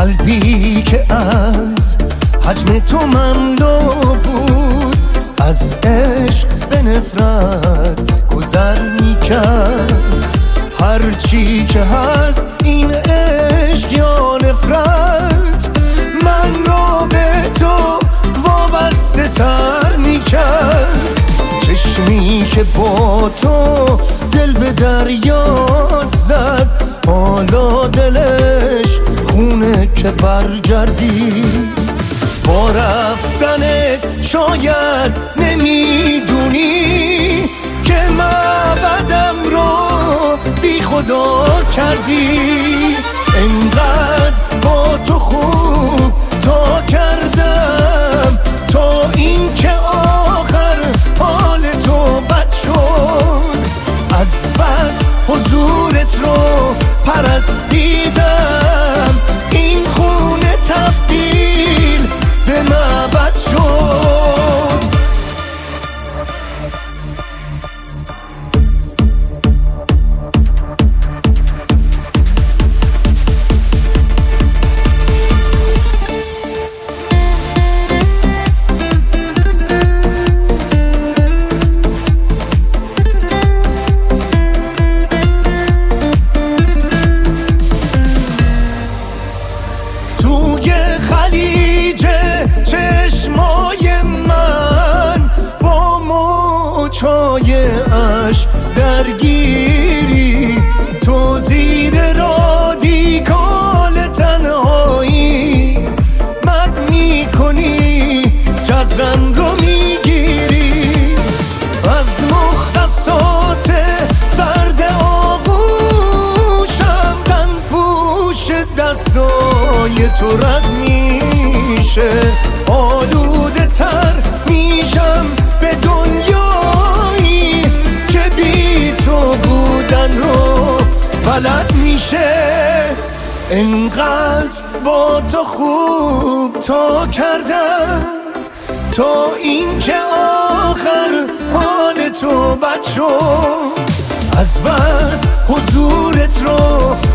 قلبی که از حجم تو مملو بود، از عشق به نفرت گذر میکرد. هرچی که هست این عشق یا نفرت، من رو به تو وابسته تر میکرد. چشمی که با تو دل به دریا زد، حالا دلش خونه که برگردی. با رفتنت شاید نمیدونی که معبدم رو بی خدا کردی. انقدر با تو خوب تا کردم تا این که آخر حال تو بد شد. از بس حضورت رو پرستیدم، این خونه تبدیل به معبد شد. توی خلیج چشمای من با موجای اشک درگیری، تو زیر رادیکال تنهایی مد میکنی، جزرم رو میگیری. از مختصات سرد آغوشم تن پوش دستای تو رد میشه. آلوده تر میشم به دنیایی که بی تو بودن رو بلد میشه. انقدر با تو خوب تا کردم تا این که آخر حال تو بد شد. از بس حضورت رو